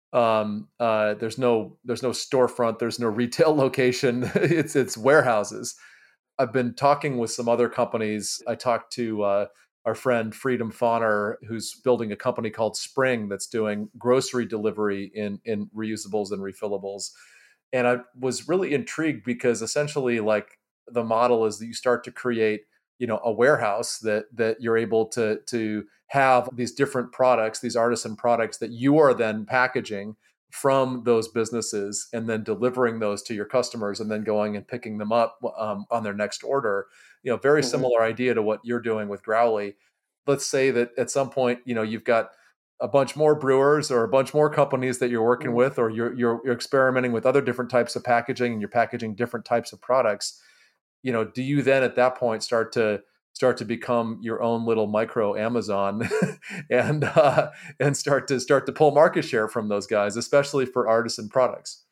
B: Um, uh, there's no, there's no storefront. There's no retail location. it's, it's warehouses. I've been talking with some other companies. I talked to, uh, our friend Freedom Fauner, who's building a company called Spring that's doing grocery delivery in, in reusables and refillables. And I was really intrigued because essentially, like, the model is that you start to create, you know, a warehouse that that you're able to to have these different products, these artisan products that you are then packaging from those businesses and then delivering those to your customers and then going and picking them up um, on their next order. You know, very mm-hmm. similar idea to what you're doing with Growly. Let's say that at some point, you know, you've got a bunch more brewers or a bunch more companies that you're working mm-hmm. with, or you're, you're you're experimenting with other different types of packaging and you're packaging different types of products. You know, do you then at that point start to start to become your own little micro Amazon and uh, and start to start to pull market share from those guys, especially for artisan products?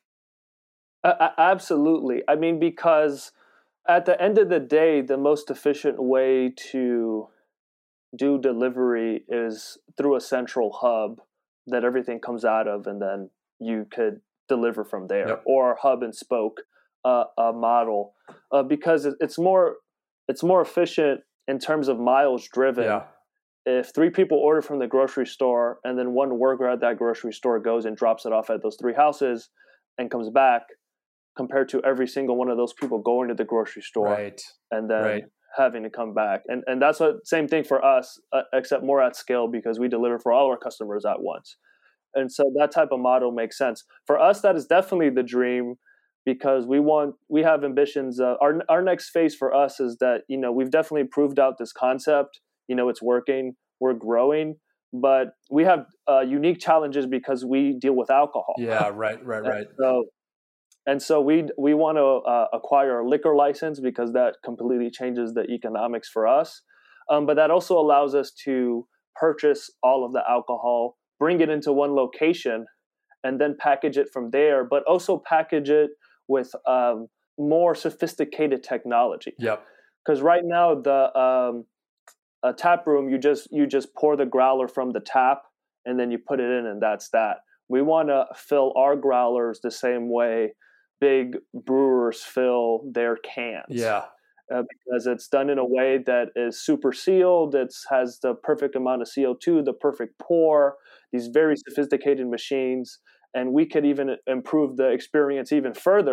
C: Uh, absolutely. I mean, because at the end of the day, the most efficient way to do delivery is through a central hub that everything comes out of, and then you could deliver from there, yep. or hub and spoke uh, a model, uh, because it's more it's more efficient in terms of miles driven.
B: Yeah.
C: If three people order from the grocery store and then one worker at that grocery store goes and drops it off at those three houses and comes back, compared to every single one of those people going to the grocery store
B: right.
C: and then
B: right.
C: having to come back. And and that's what same thing for us, uh, except more at scale, because we deliver for all our customers at once. And so that type of model makes sense. For us, that is definitely the dream, because we want, we have ambitions. Uh, our our next phase for us is that, you know, we've definitely proved out this concept. You know, it's working, we're growing, but we have uh, unique challenges because we deal with alcohol.
B: Yeah, right, right, right.
C: And so, and so we we want to uh, acquire a liquor license, because that completely changes the economics for us. Um, but that also allows us to purchase all of the alcohol, bring it into one location, and then package it from there, but also package it with um, more sophisticated technology.
B: Yep.
C: Because right now, the um, a tap room, you just you just pour the growler from the tap, and then you put it in, and that's that. We want to fill our growlers the same way big brewers fill their cans.
B: Yeah.
C: Uh, because it's done in a way that is super sealed. It has the perfect amount of C O two, the perfect pour, these very sophisticated machines. And we could even improve the experience even further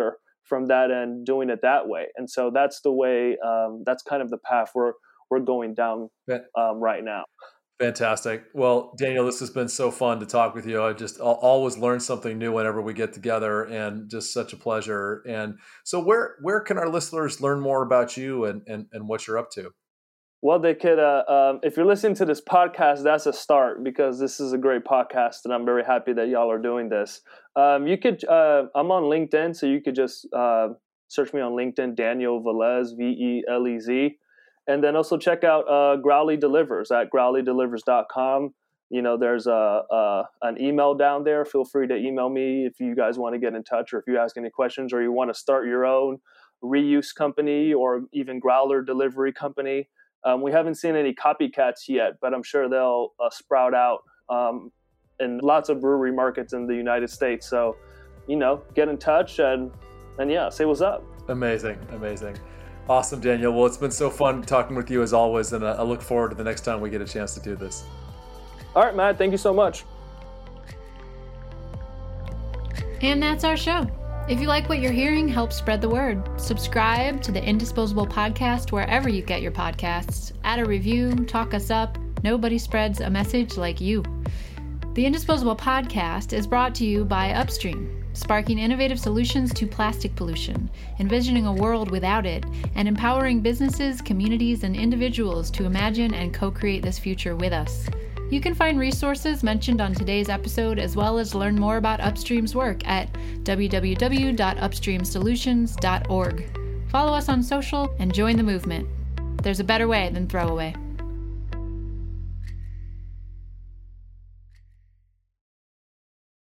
C: from that end, doing it that way. And so that's the way, um, that's kind of the path we're, we're going down um, right now.
B: Fantastic. Well, Daniel, this has been so fun to talk with you. I just I'll always learn something new whenever we get together, and just such a pleasure. And so where where can our listeners learn more about you and, and, and what you're up to?
C: Well, they could, uh, um, if you're listening to this podcast, that's a start, because this is a great podcast, and I'm very happy that y'all are doing this. Um, you could, uh, I'm on LinkedIn, so you could just uh, search me on LinkedIn, Daniel Velez, V E L E Z. And then also check out uh, Growly Delivers at growly delivers dot com. You know, there's a, a an email down there. Feel free to email me if you guys want to get in touch, or if you ask any questions, or you want to start your own reuse company or even growler delivery company. Um, we haven't seen any copycats yet, but I'm sure they'll uh, sprout out um, in lots of brewery markets in the United States. So, you know, get in touch and and yeah, say what's up.
B: Amazing, amazing. Awesome, Daniel. Well, it's been so fun talking with you as always, and I look forward to the next time we get a chance to do this.
C: All right, Matt. Thank you so much.
A: And that's our show. If you like what you're hearing, help spread the word. Subscribe to the Indisposable Podcast wherever you get your podcasts. Add a review, talk us up. Nobody spreads a message like you. The Indisposable Podcast is brought to you by Upstream, sparking innovative solutions to plastic pollution, envisioning a world without it, and empowering businesses, communities, and individuals to imagine and co-create this future with us. You can find resources mentioned on today's episode, as well as learn more about Upstream's work at w w w dot upstream solutions dot org. Follow us on social and join the movement. There's a better way than throwaway.